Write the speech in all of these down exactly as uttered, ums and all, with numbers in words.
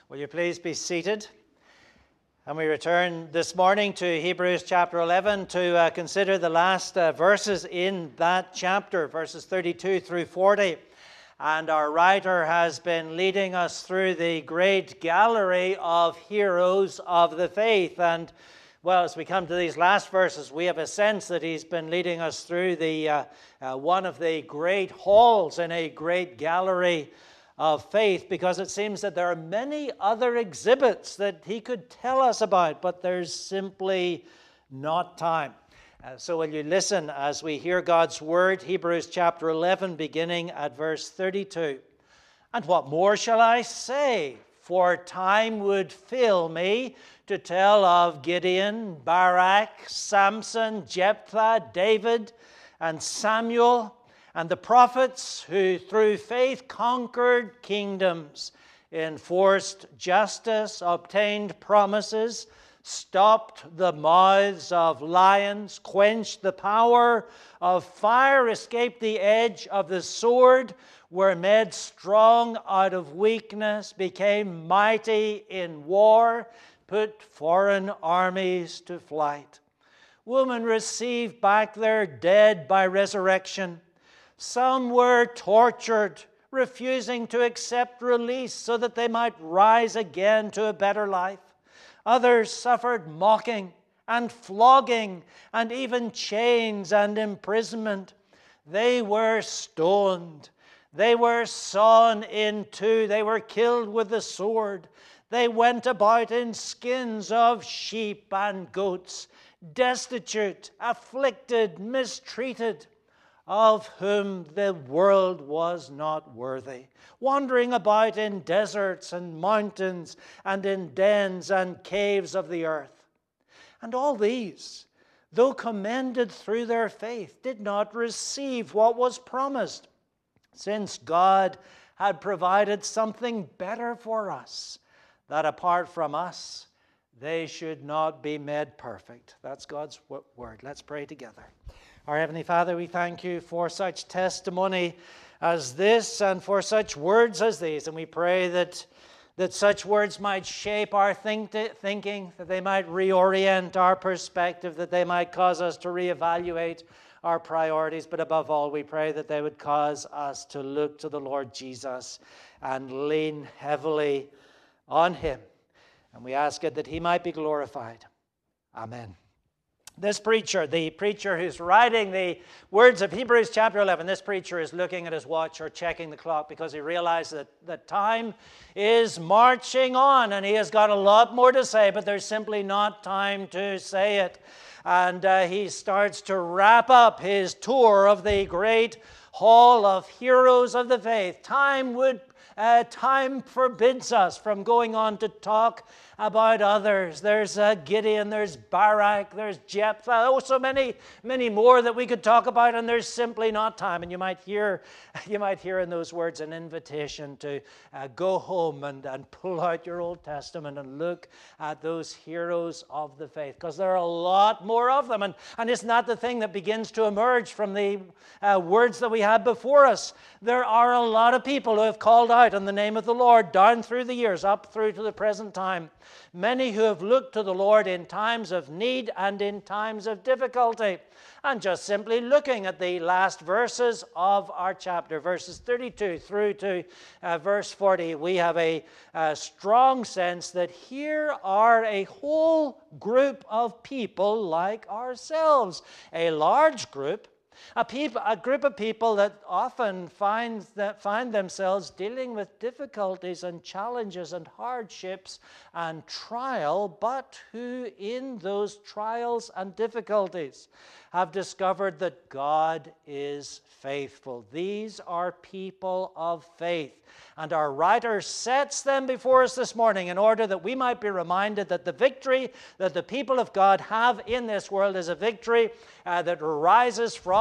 Will you please be seated? And we return this morning to Hebrews chapter eleven to uh, consider the last uh, verses in that chapter, verses thirty-two through forty. And our writer has been leading us through the great gallery of heroes of the faith. And, well, as we come to these last verses, we have a sense that he's been leading us through the uh, uh, one of the great halls in a great gallery of faith, because it seems that there are many other exhibits that he could tell us about, but there's simply not time. Uh, so will you listen as we hear God's word, Hebrews chapter eleven, beginning at verse thirty-two. And what more shall I say? For time would fill me to tell of Gideon, Barak, Samson, Jephthah, David, and Samuel, and the prophets who through faith conquered kingdoms, enforced justice, obtained promises, stopped the mouths of lions, quenched the power of fire, escaped the edge of the sword, were made strong out of weakness, became mighty in war, put foreign armies to flight. Women received back their dead by resurrection. Some were tortured, refusing to accept release so that they might rise again to a better life. Others suffered mocking and flogging and even chains and imprisonment. They were stoned. They were sawn in two. They were killed with the sword. They went about in skins of sheep and goats, destitute, afflicted, mistreated, of whom the world was not worthy, wandering about in deserts and mountains and in dens and caves of the earth. And all these, though commended through their faith, did not receive what was promised, since God had provided something better for us, that apart from us, they should not be made perfect. That's God's word. Let's pray together. Our Heavenly Father, we thank you for such testimony as this and for such words as these. And we pray that, that such words might shape our think thinking, that they might reorient our perspective, that they might cause us to reevaluate our priorities. But above all, we pray that they would cause us to look to the Lord Jesus and lean heavily on him. And we ask it that he might be glorified. Amen. This preacher, the preacher who's writing the words of Hebrews chapter eleven, this preacher is looking at his watch or checking the clock because he realizes that, that time is marching on and he has got a lot more to say, but there's simply not time to say it. And uh, he starts to wrap up his tour of the great hall of heroes of the faith. Time would Uh, time forbids us from going on to talk about others. There's uh, Gideon, there's Barak, there's Jephthah. Oh, so many, many more that we could talk about, and there's simply not time. And you might hear, you might hear in those words an invitation to uh, go home and, and pull out your Old Testament and look at those heroes of the faith, because there are a lot more of them. And, and isn't that the thing that begins to emerge from the uh, words that we had before us? There are a lot of people who have called out in the name of the Lord down through the years, up through to the present time. Many who have looked to the Lord in times of need and in times of difficulty. And just simply looking at the last verses of our chapter, verses thirty-two through to uh, verse forty, we have a, a strong sense that here are a whole group of people like ourselves, a large group. A, people, a group of people that often find, that find themselves dealing with difficulties and challenges and hardships and trial, but who in those trials and difficulties have discovered that God is faithful. These are people of faith. And our writer sets them before us this morning in order that we might be reminded that the victory that the people of God have in this world is a victory uh, that arises from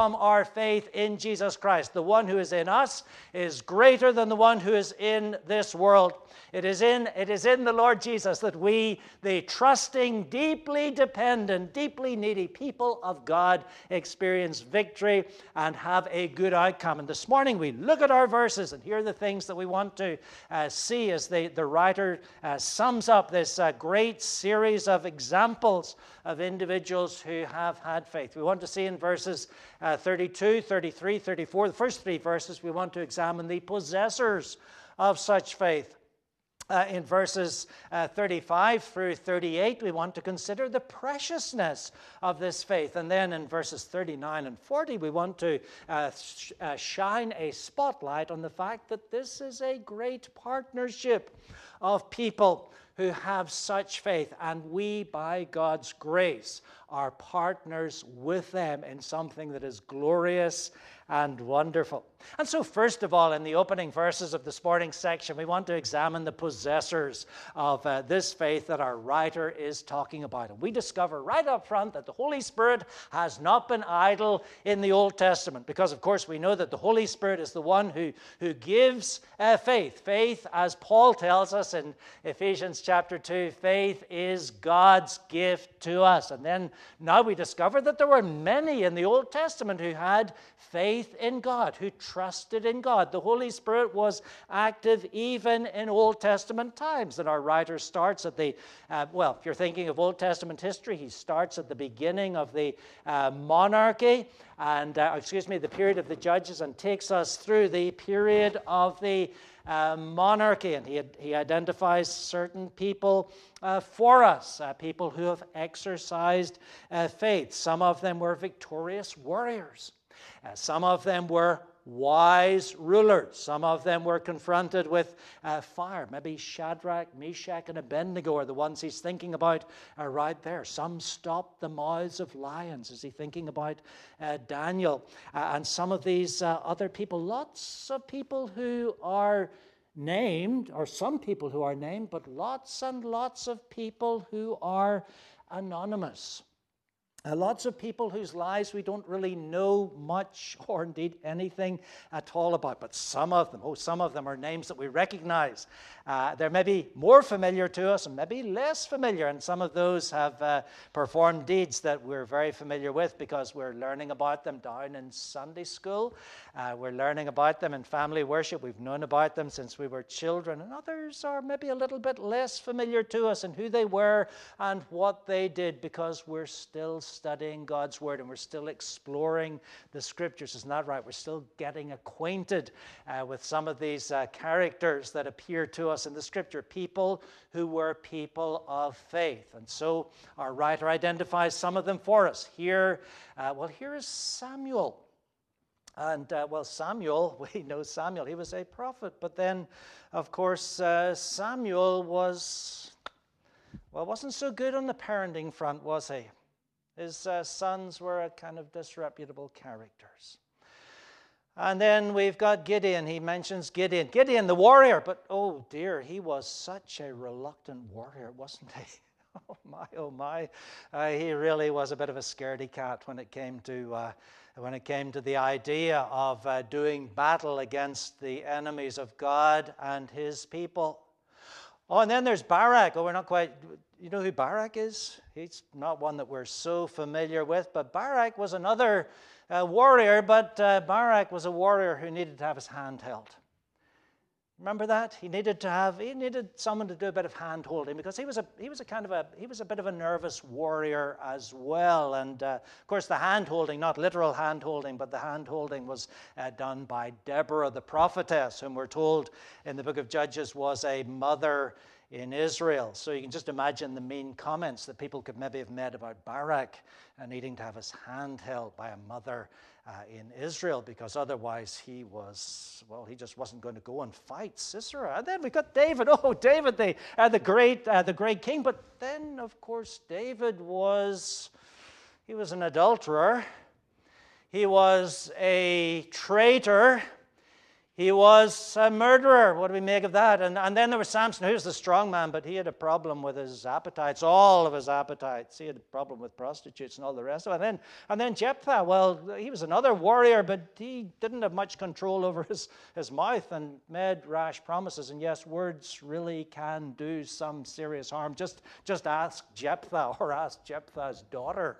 from our faith in Jesus Christ. The one who is in us is greater than the one who is in this world. It is in, it is in the Lord Jesus that we, the trusting, deeply dependent, deeply needy people of God, experience victory and have a good outcome. And this morning we look at our verses, and here are the things that we want to uh, see as the, the writer uh, sums up this uh, great series of examples of individuals who have had faith. We want to see in verses uh, thirty-two, thirty-three, thirty-four, the first three verses, we want to examine the possessors of such faith. Uh, in verses uh, thirty-five through thirty-eight, we want to consider the preciousness of this faith. And then in verses thirty-nine and forty, we want to uh, sh- uh, shine a spotlight on the fact that this is a great partnership of people who have such faith, and we, by God's grace, are partners with them in something that is glorious and wonderful. And so first of all, in the opening verses of this morning section, we want to examine the possessors of uh, this faith that our writer is talking about. And we discover right up front that the Holy Spirit has not been idle in the Old Testament, because of course we know that the Holy Spirit is the one who, who gives uh, faith. Faith, as Paul tells us in Ephesians chapter two, faith is God's gift to us. And then now we discover that there were many in the Old Testament who had faith in God, who trusted in God. The Holy Spirit was active even in Old Testament times. And our writer starts at the, uh, well, if you're thinking of Old Testament history, he starts at the beginning of the uh, monarchy, and, uh, excuse me, the period of the judges, and takes us through the period of the Uh, monarchy, and he, he identifies certain people uh, for us, uh, people who have exercised uh, faith. Some of them were victorious warriors. Uh, some of them were wise rulers. Some of them were confronted with uh, fire. Maybe Shadrach, Meshach, and Abednego are the ones he's thinking about uh, right there. Some stopped the mouths of lions. Is he thinking about uh, Daniel? Uh, and some of these uh, other people, lots of people who are named, or some people who are named, but lots and lots of people who are anonymous. Uh, lots of people whose lives we don't really know much or indeed anything at all about. But some of them, oh, some of them are names that we recognize. Uh, they're maybe more familiar to us and maybe less familiar. And some of those have uh, performed deeds that we're very familiar with because we're learning about them down in Sunday school. Uh, we're learning about them in family worship. We've known about them since we were children. And others are maybe a little bit less familiar to us and who they were and what they did, because we're still studying God's Word and we're still exploring the Scriptures. Isn't that right? We're still getting acquainted uh, with some of these uh, characters that appear to us in the Scripture, people who were people of faith. And so our writer identifies some of them for us. Here, uh, well, here is Samuel. And, uh, well, Samuel, we know Samuel, he was a prophet. But then, of course, uh, Samuel was, well, wasn't so good on the parenting front, was he? His uh, sons were a kind of disreputable characters. And then we've got Gideon. He mentions Gideon. Gideon, the warrior. But, oh, dear, he was such a reluctant warrior, wasn't he? Oh, my, oh, my. Uh, he really was a bit of a scaredy cat when it came to... Uh, when it came to the idea of uh, doing battle against the enemies of God and his people. Oh, and then there's Barak. Oh, we're not quite... You know who Barak is? He's not one that we're so familiar with, but Barak was another uh, warrior, but uh, Barak was a warrior who needed to have his hand held. Remember that? He needed to have, he needed someone to do a bit of hand holding, because he was a he was a kind of a he was a bit of a nervous warrior as well. And uh, of course, the hand holding, not literal hand holding, but the hand holding was uh, done by Deborah, the prophetess, whom we're told in the book of Judges was a mother in Israel. So you can just imagine the mean comments that people could maybe have made about Barak uh, needing to have his hand held by a mother uh, in Israel, because otherwise he was, well, he just wasn't going to go and fight Sisera. And then we got David. Oh, David, the uh, the great uh, the great king. But then, of course, David was he was an adulterer. He was a traitor. He was a murderer. What do we make of that? And, and then there was Samson, who was the strong man, but he had a problem with his appetites, all of his appetites. He had a problem with prostitutes and all the rest of it. And then, and then Jephthah, well, he was another warrior, but he didn't have much control over his, his mouth and made rash promises. And yes, words really can do some serious harm. Just, just ask Jephthah or ask Jephthah's daughter.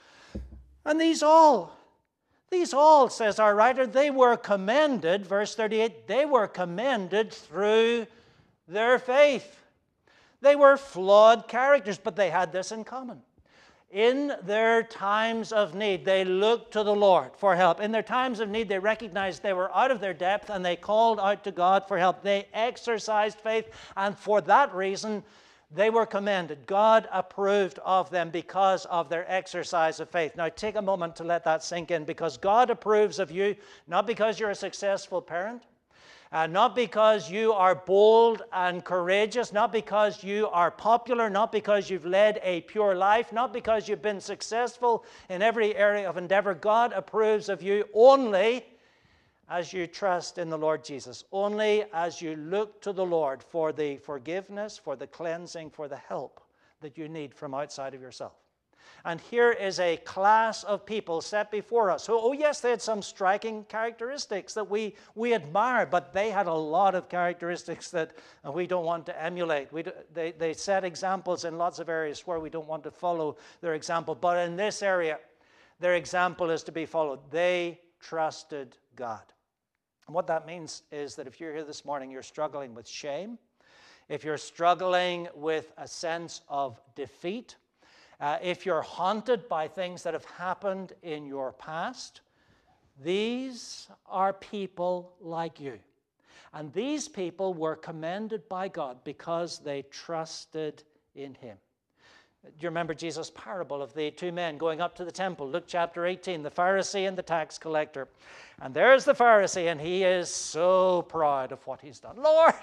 And these all... These all, says our writer, they were commended, verse thirty-eight, they were commended through their faith. They were flawed characters, but they had this in common. In their times of need, they looked to the Lord for help. In their times of need, they recognized they were out of their depth and they called out to God for help. They exercised faith, and for that reason, they were commended. God approved of them because of their exercise of faith. Now, take a moment to let that sink in, because God approves of you, not because you're a successful parent, uh, not because you are bold and courageous, not because you are popular, not because you've led a pure life, not because you've been successful in every area of endeavor. God approves of you only as you trust in the Lord Jesus, only as you look to the Lord for the forgiveness, for the cleansing, for the help that you need from outside of yourself. And here is a class of people set before us who, oh yes, they had some striking characteristics that we, we admire, but they had a lot of characteristics that we don't want to emulate. We do, they, they set examples in lots of areas where we don't want to follow their example, but in this area, their example is to be followed. They trusted God. And what that means is that if you're here this morning, you're struggling with shame, if you're struggling with a sense of defeat, uh, if you're haunted by things that have happened in your past, these are people like you. And these people were commended by God because they trusted in Him. Do you remember Jesus' parable of the two men going up to the temple? Luke chapter eighteen, the Pharisee and the tax collector. And there's the Pharisee, and he is so proud of what he's done. Lord,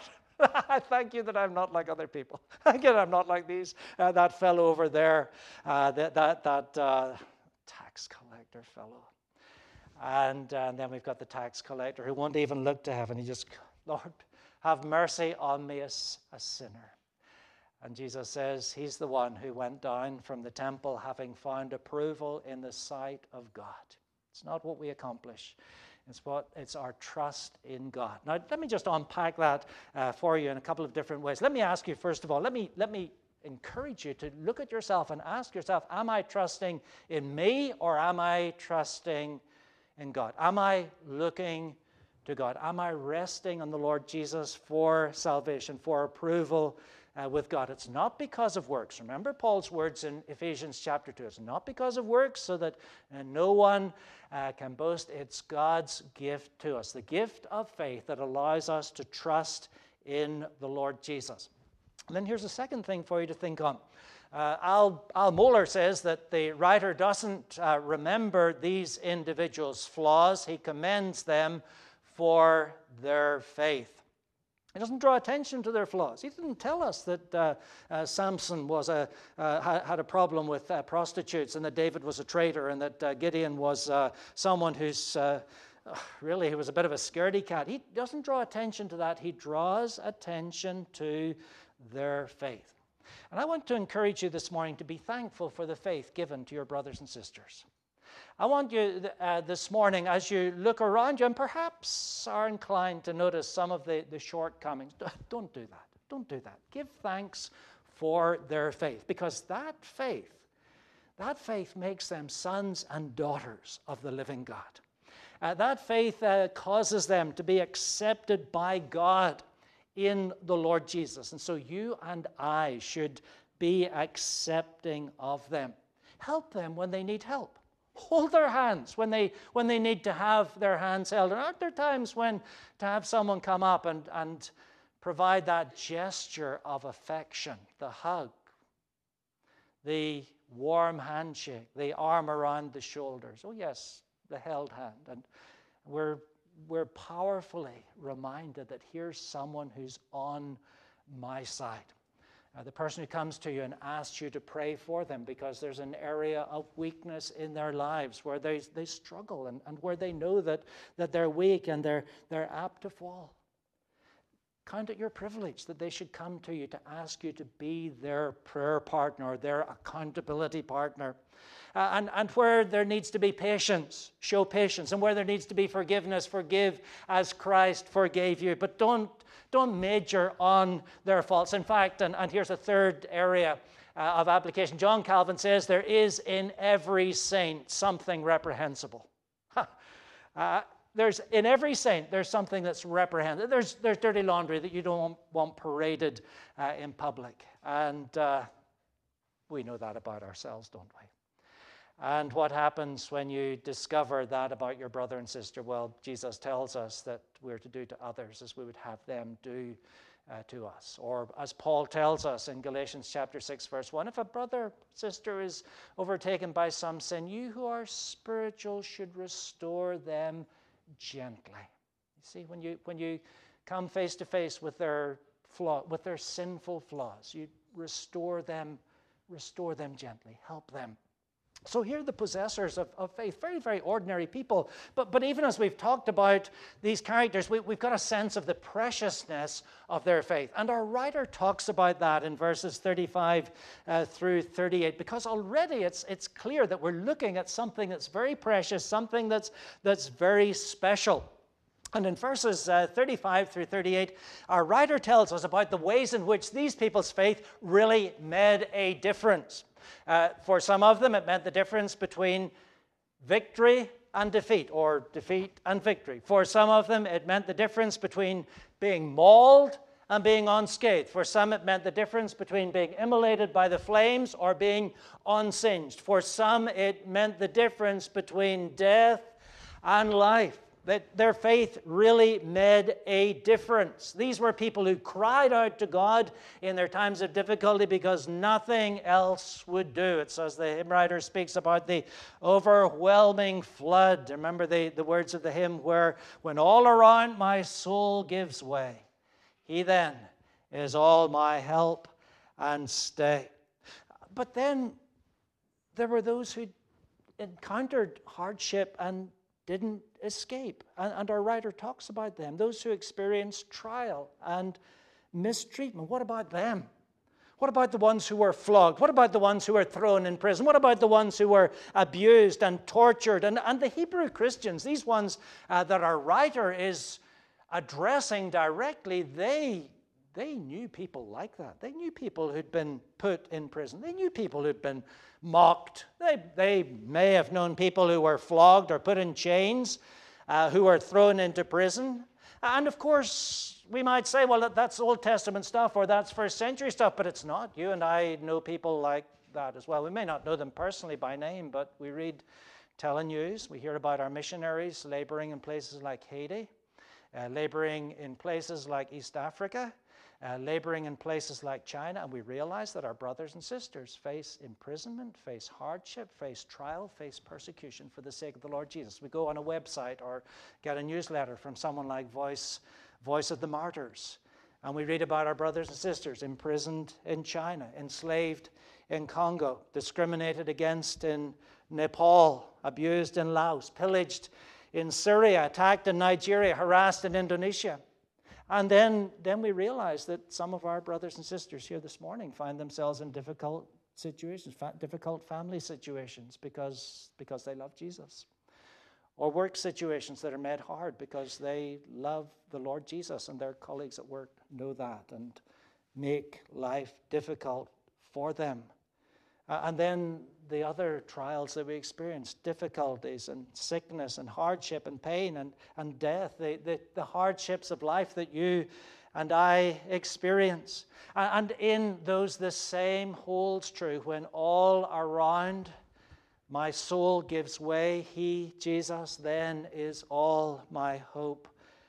I thank you that I'm not like other people. Again, I'm not like these, uh, that fellow over there, uh, that, that, that uh, tax collector fellow. And, uh, and then we've got the tax collector who won't even look to heaven. He just, Lord, have mercy on me as a sinner. And Jesus says he's the one who went down from the temple having found approval in the sight of God. It's not what we accomplish. It's what it's our trust in God. Now, let me just unpack that uh, for you in a couple of different ways. Let me ask you, first of all, let me, let me encourage you to look at yourself and ask yourself, am I trusting in me or am I trusting in God? Am I looking to God? Am I resting on the Lord Jesus for salvation, for approval Uh, with God? It's not because of works. Remember Paul's words in Ephesians chapter two. It's not because of works so that uh, no one uh, can boast. It's God's gift to us, the gift of faith that allows us to trust in the Lord Jesus. And then here's a second thing for you to think on. Uh, Al, Al Mohler says that the writer doesn't uh, remember these individuals' flaws. He commends them for their faith. He doesn't draw attention to their flaws. He didn't tell us that uh, uh, Samson was a, uh, had a problem with uh, prostitutes and that David was a traitor and that uh, Gideon was uh, someone who's uh, really, he was a bit of a scaredy cat. He doesn't draw attention to that. He draws attention to their faith. And I want to encourage you this morning to be thankful for the faith given to your brothers and sisters. I want you uh, this morning, as you look around you and perhaps are inclined to notice some of the, the shortcomings, don't do that. Don't do that. Give thanks for their faith, because that faith, that faith makes them sons and daughters of the living God. Uh, that faith uh, causes them to be accepted by God in the Lord Jesus. And so you and I should be accepting of them. Help them when they need help. Hold their hands when they when they need to have their hands held. And aren't there times when to have someone come up and, and provide that gesture of affection, the hug, the warm handshake, the arm around the shoulders? Oh yes, the held hand. And we're, we're powerfully reminded that here's someone who's on my side. Uh, the person who comes to you and asks you to pray for them because there's an area of weakness in their lives where they, they struggle and, and where they know that, that they're weak and they're, they're apt to fall. Count it your privilege that they should come to you to ask you to be their prayer partner, their accountability partner. Uh, and, and where there needs to be patience, show patience. And where there needs to be forgiveness, forgive as Christ forgave you. But don't, don't major on their faults. In fact, and, and here's a third area uh, of application. John Calvin says there is in every saint something reprehensible. uh, There's in every saint, there's something that's reprehensible. There's, there's dirty laundry that you don't want, want paraded uh, in public. And uh, we know that about ourselves, don't we? And what happens when you discover that about your brother and sister? Well, Jesus tells us that we're to do to others as we would have them do uh, to us. Or as Paul tells us in Galatians chapter six, verse one, if a brother or sister is overtaken by some sin, you who are spiritual should restore them gently. You see, when you when you come face to face with their flaw, with their sinful flaws, you restore them, restore them gently, help them. So here are the possessors of, of faith, very, very ordinary people. But, but even as we've talked about these characters, we, we've got a sense of the preciousness of their faith. And our writer talks about that in verses thirty-five uh, through thirty-eight, because already it's, it's clear that we're looking at something that's very precious, something that's, that's very special. And in verses uh, thirty-five through thirty-eight, our writer tells us about the ways in which these people's faith really made a difference. Uh, for some of them, it meant the difference between victory and defeat, or defeat and victory. For some of them, it meant the difference between being mauled and being unscathed. For some, it meant the difference between being immolated by the flames or being unsinged. For some, it meant the difference between death and life. That their faith really made a difference. These were people who cried out to God in their times of difficulty because nothing else would do. It's as the hymn writer speaks about the overwhelming flood. Remember the, the words of the hymn where, when all around my soul gives way, he then is all my help and stay. But then there were those who encountered hardship and didn't escape. And, and our writer talks about them, those who experienced trial and mistreatment. What about them? What about the ones who were flogged? What about the ones who were thrown in prison? What about the ones who were abused and tortured? And, and the Hebrew Christians, these ones uh, that our writer is addressing directly, they, they knew people like that. They knew people who'd been put in prison. They knew people who'd been mocked. They, they may have known people who were flogged or put in chains, uh, who were thrown into prison. And of course, we might say, well, that's Old Testament stuff or that's first century stuff, but it's not. You and I know people like that as well. We may not know them personally by name, but we read telenews. We hear about our missionaries laboring in places like Haiti, uh, laboring in places like East Africa, Uh, laboring in places like China, and we realize that our brothers and sisters face imprisonment, face hardship, face trial, face persecution for the sake of the Lord Jesus. We go on a website or get a newsletter from someone like Voice, Voice of the Martyrs, and we read about our brothers and sisters imprisoned in China, enslaved in Congo, discriminated against in Nepal, abused in Laos, pillaged in Syria, attacked in Nigeria, harassed in Indonesia. And then, then we realize that some of our brothers and sisters here this morning find themselves in difficult situations, fa- difficult family situations because, because they love Jesus. Or work situations that are made hard because they love the Lord Jesus, and their colleagues at work know that and make life difficult for them. Uh, and then the other trials that we experience, difficulties and sickness and hardship and pain and, and death, the, the, the hardships of life that you and I experience. And, and in those, the same holds true. When all around my soul gives way, he, Jesus, then is all my hope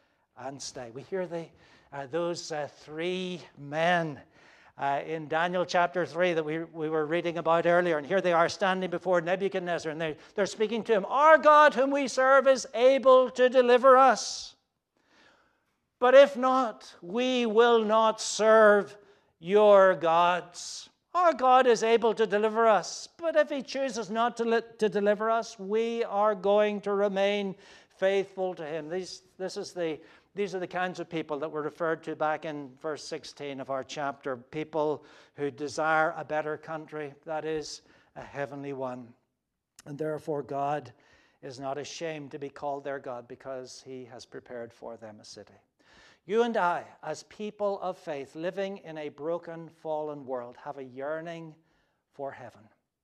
and stay. We hear the, uh, those uh, three men Uh, in Daniel chapter three that we, we were reading about earlier. And here they are standing before Nebuchadnezzar, and they, they're speaking to him. Our God whom we serve is able to deliver us. But if not, we will not serve your gods. Our God is able to deliver us, but if he chooses not to, li- to deliver us, we are going to remain faithful to him. These, this is the, these are the kinds of people that were referred to back in verse sixteen of our chapter. People who desire a better country, that is, a heavenly one. And therefore God is not ashamed to be called their God, because he has prepared for them a city. You and I, as people of faith, living in a broken, fallen world, have a yearning for heaven,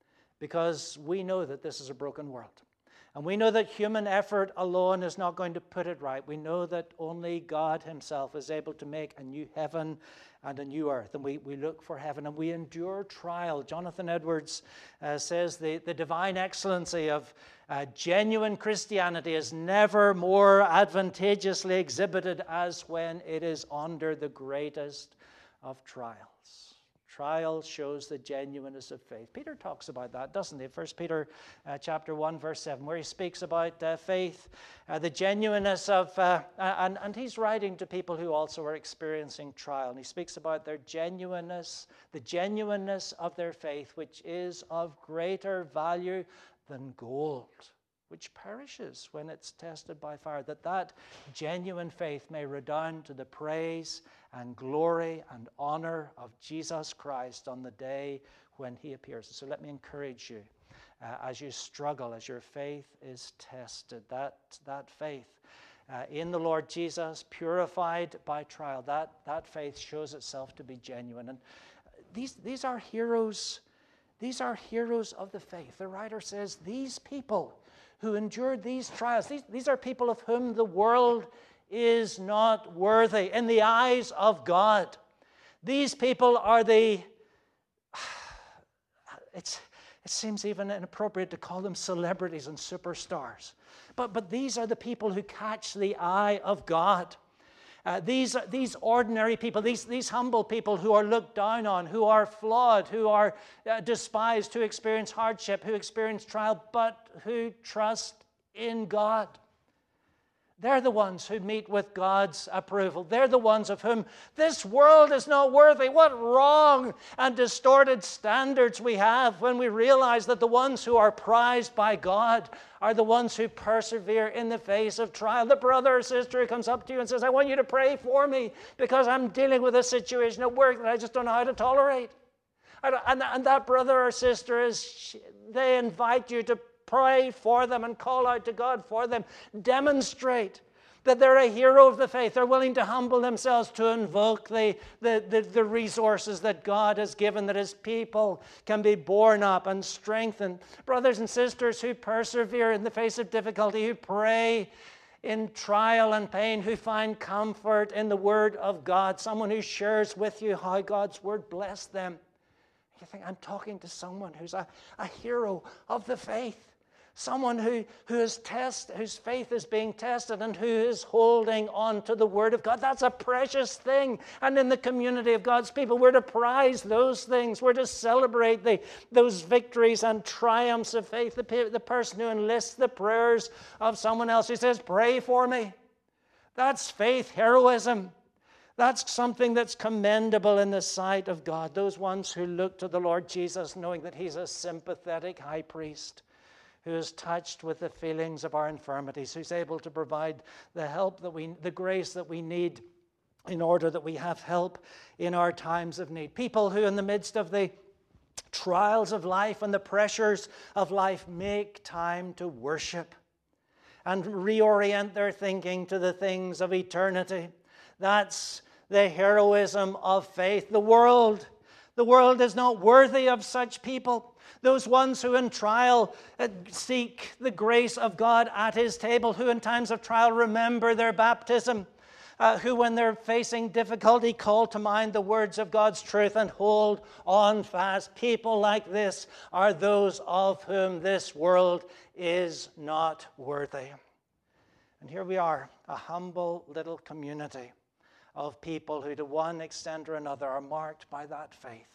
because we know that this is a broken world. And we know that human effort alone is not going to put it right. We know that only God himself is able to make a new heaven and a new earth. And we, we look for heaven and we endure trial. Jonathan Edwards uh, says the, the divine excellency of uh, genuine Christianity is never more advantageously exhibited as when it is under the greatest of trials. Trial shows the genuineness of faith. Peter talks about that, doesn't he? First Peter uh, chapter one, verse seven, where he speaks about uh, faith, uh, the genuineness of, uh, and, and he's writing to people who also are experiencing trial. And he speaks about their genuineness, the genuineness of their faith, which is of greater value than gold, which perishes when it's tested by fire, that that genuine faith may redound to the praise and glory and honor of Jesus Christ on the day when he appears. So let me encourage you, uh, as you struggle, as your faith is tested, that, that faith uh, in the Lord Jesus, purified by trial, that, that faith shows itself to be genuine. And these, these are heroes, these are heroes of the faith. The writer says these people who endured these trials, these, these are people of whom the world is not worthy in the eyes of God. These people are the, it's, it seems even inappropriate to call them celebrities and superstars. But, but these are the people who catch the eye of God. Uh, these, these ordinary people, these, these humble people who are looked down on, who are flawed, who are uh, despised, who experience hardship, who experience trial, but who trust in God. They're the ones who meet with God's approval. They're the ones of whom this world is not worthy. What wrong and distorted standards we have when we realize that the ones who are prized by God are the ones who persevere in the face of trial. The brother or sister who comes up to you and says, I want you to pray for me because I'm dealing with a situation at work that I just don't know how to tolerate. And, and that brother or sister, is they invite you to pray for them and call out to God for them. Demonstrate that they're a hero of the faith. They're willing to humble themselves to invoke the, the, the, the resources that God has given, that his people can be borne up and strengthened. Brothers and sisters who persevere in the face of difficulty, who pray in trial and pain, who find comfort in the word of God, someone who shares with you how God's word blessed them. You think, I'm talking to someone who's a, a hero of the faith. Someone who, who is test, whose faith is being tested and who is holding on to the Word of God. That's a precious thing. And in the community of God's people, we're to prize those things. We're to celebrate the, those victories and triumphs of faith. The, the person who enlists the prayers of someone else, who says, pray for me. That's faith heroism. That's something that's commendable in the sight of God. Those ones who look to the Lord Jesus knowing that he's a sympathetic high priest, who is touched with the feelings of our infirmities, who's able to provide the help that we, the grace that we need in order that we have help in our times of need. People who in the midst of the trials of life and the pressures of life make time to worship and reorient their thinking to the things of eternity. That's the heroism of faith. The world, the world is not worthy of such people. Those ones who in trial seek the grace of God at his table, who in times of trial remember their baptism, uh, who when they're facing difficulty call to mind the words of God's truth and hold on fast. People like this are those of whom this world is not worthy. And here we are, a humble little community of people who to one extent or another are marked by that faith.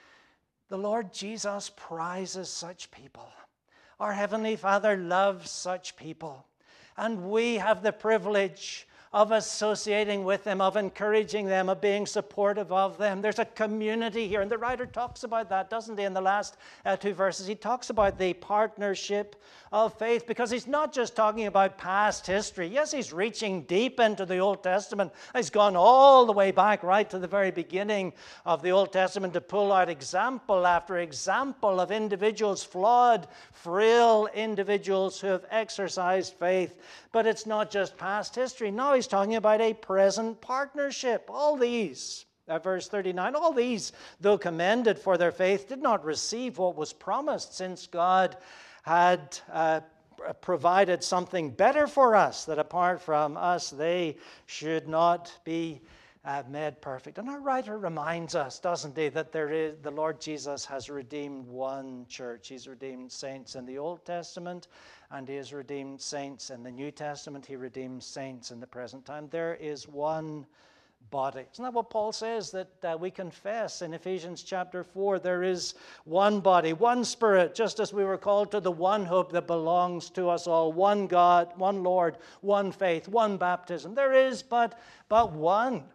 The Lord Jesus prizes such people. Our Heavenly Father loves such people. And we have the privilege of associating with them, of encouraging them, of being supportive of them. There's a community here, and the writer talks about that, doesn't he? In the last uh, two verses, he talks about the partnership of faith, because he's not just talking about past history. Yes, he's reaching deep into the Old Testament. He's gone all the way back right to the very beginning of the Old Testament to pull out example after example of individuals, flawed, frail individuals who have exercised faith. But it's not just past history. Now he's talking about a present partnership. All these, uh, verse thirty-nine, all these, though commended for their faith, did not receive what was promised, since God had uh, provided something better for us, that apart from us they should not be uh, made perfect. And our writer reminds us, doesn't he, that there is, the Lord Jesus has redeemed one church. He's redeemed saints in the Old Testament, and he has redeemed saints in the New Testament. He redeems saints in the present time. There is one body. Isn't that what Paul says that uh, we confess in Ephesians chapter four? There is one body, one Spirit, just as we were called to the one hope that belongs to us all. One God, one Lord, one faith, one baptism. There is but, but one.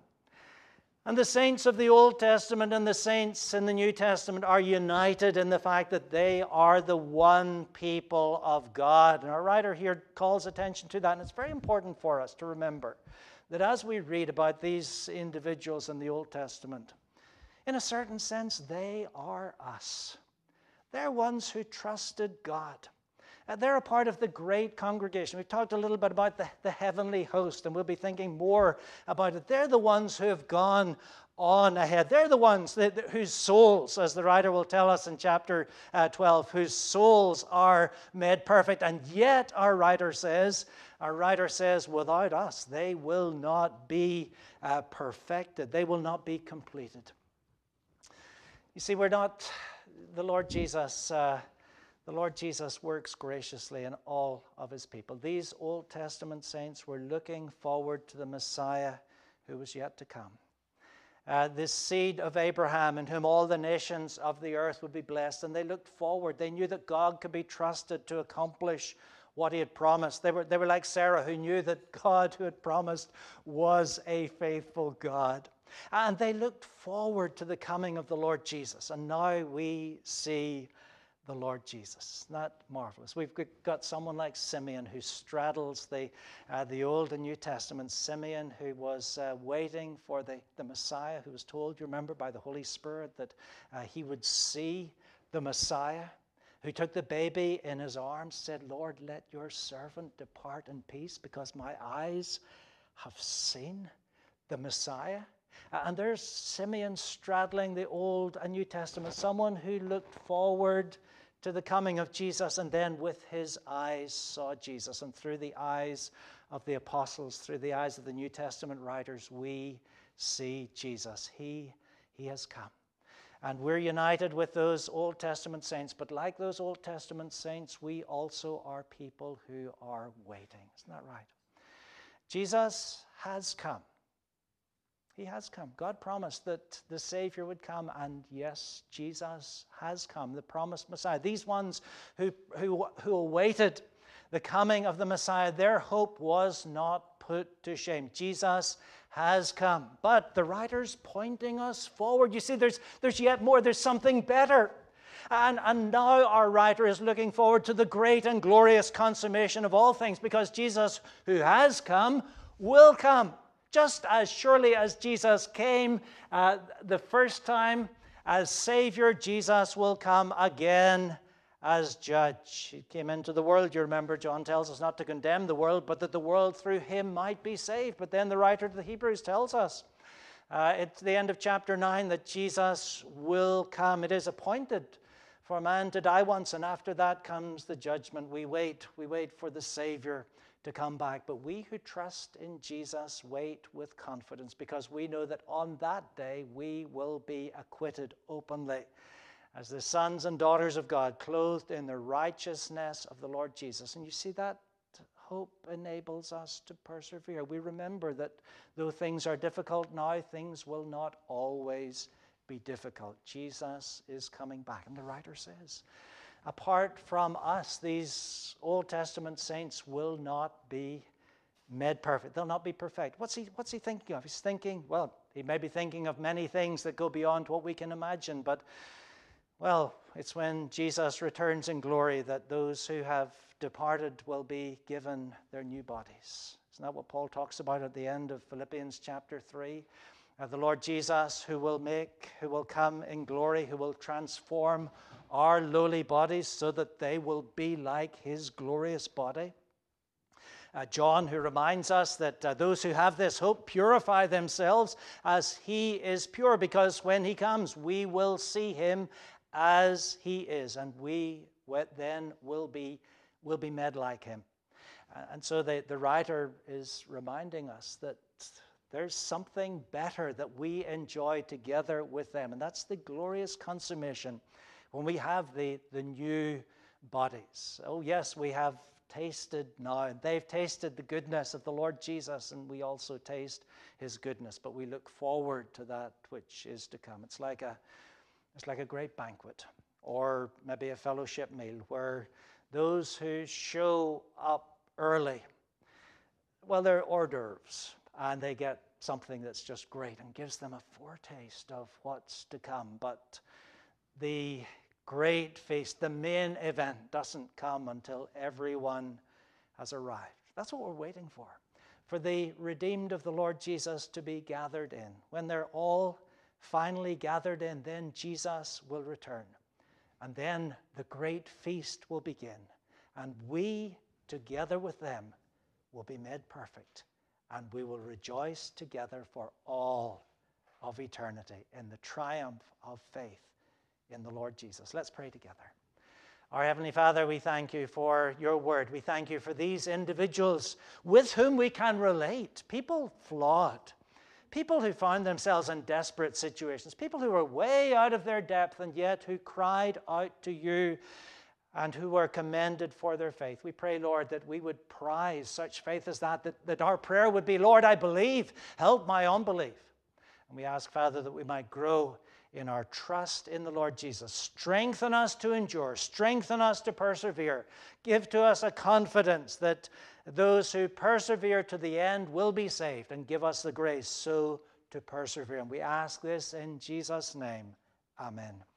And the saints of the Old Testament and the saints in the New Testament are united in the fact that they are the one people of God. And our writer here calls attention to that. And it's very important for us to remember that as we read about these individuals in the Old Testament, in a certain sense, they are us. They're ones who trusted God. Uh, they're a part of the great congregation. We've talked a little bit about the, the heavenly host, and we'll be thinking more about it. They're the ones who have gone on ahead. They're the ones that, that, whose souls, as the writer will tell us in chapter uh, twelve, whose souls are made perfect. And yet, our writer says, our writer says, without us, they will not be uh, perfected. They will not be completed. You see, we're not, the Lord Jesus, uh, the Lord Jesus works graciously in all of his people. These Old Testament saints were looking forward to the Messiah who was yet to come. Uh, this seed of Abraham, in whom all the nations of the earth would be blessed. And they looked forward. They knew that God could be trusted to accomplish what he had promised. They were, they were like Sarah, who knew that God who had promised was a faithful God. And they looked forward to the coming of the Lord Jesus. And now we see the Lord Jesus. Isn't that marvelous? We've got someone like Simeon who straddles the, uh, the Old and New Testament. Simeon, who was uh, waiting for the, the Messiah, who was told, you remember, by the Holy Spirit that uh, he would see the Messiah, who took the baby in his arms, said, Lord, let your servant depart in peace, because my eyes have seen the Messiah. Uh, and there's Simeon straddling the Old and New Testament, someone who looked forward to the coming of Jesus, and then with his eyes saw Jesus. And through the eyes of the apostles, through the eyes of the New Testament writers, we see Jesus. He, he has come. And we're united with those Old Testament saints. But like those Old Testament saints, we also are people who are waiting. Isn't that right? Jesus has come. He has come. God promised that the Savior would come, and yes, Jesus has come, the promised Messiah. These ones who, who, who awaited the coming of the Messiah, their hope was not put to shame. Jesus has come. But the writer's pointing us forward. You see, there's, there's yet more. There's something better. And, and now our writer is looking forward to the great and glorious consummation of all things, because Jesus, who has come, will come. Just as surely as Jesus came uh, the first time as Savior, Jesus will come again as judge. He came into the world, you remember, John tells us, not to condemn the world, but that the world through him might be saved. But then the writer to the Hebrews tells us uh, at the end of chapter nine that Jesus will come. It is appointed for man to die once, and after that comes the judgment. We wait. We wait for the Savior to come back. But we who trust in Jesus wait with confidence, because we know that on that day we will be acquitted openly as the sons and daughters of God, clothed in the righteousness of the Lord Jesus. And you see, that hope enables us to persevere. We remember that though things are difficult now, things will not always be difficult. Jesus is coming back. And the writer says, apart from us, these Old Testament saints will not be made perfect. They'll not be perfect. What's he, what's he thinking of? He's thinking, well, he may be thinking of many things that go beyond what we can imagine, but, well, it's when Jesus returns in glory that those who have departed will be given their new bodies. Isn't that what Paul talks about at the end of Philippians chapter three? Uh, the Lord Jesus who will make, who will come in glory, who will transform our lowly bodies so that they will be like his glorious body. Uh, John, who reminds us that uh, those who have this hope purify themselves as he is pure, because when he comes, we will see him as he is, and we then will be, will be made like him. Uh, and so the, the writer is reminding us that there's something better that we enjoy together with them, and that's the glorious consummation when we have the, the new bodies. Oh yes, we have tasted now, and they've tasted the goodness of the Lord Jesus, and we also taste his goodness, but we look forward to that which is to come. It's like a, it's like a great banquet, or maybe a fellowship meal, where those who show up early, well, they're hors d'oeuvres, and they get something that's just great and gives them a foretaste of what's to come. But the great feast, the main event, doesn't come until everyone has arrived. That's what we're waiting for, for the redeemed of the Lord Jesus to be gathered in. When they're all finally gathered in, then Jesus will return. And then the great feast will begin. And we, together with them, will be made perfect. And we will rejoice together for all of eternity in the triumph of faith in the Lord Jesus. Let's pray together. Our Heavenly Father, we thank you for your word. We thank you for these individuals with whom we can relate. People flawed. People who found themselves in desperate situations. People who were way out of their depth and yet who cried out to you and who were commended for their faith. We pray, Lord, that we would prize such faith as that, that, that our prayer would be, Lord, I believe, help my unbelief. And we ask, Father, that we might grow in our trust in the Lord Jesus. Strengthen us to endure. Strengthen us to persevere. Give to us a confidence that those who persevere to the end will be saved, and give us the grace so to persevere. And we ask this in Jesus' name. Amen.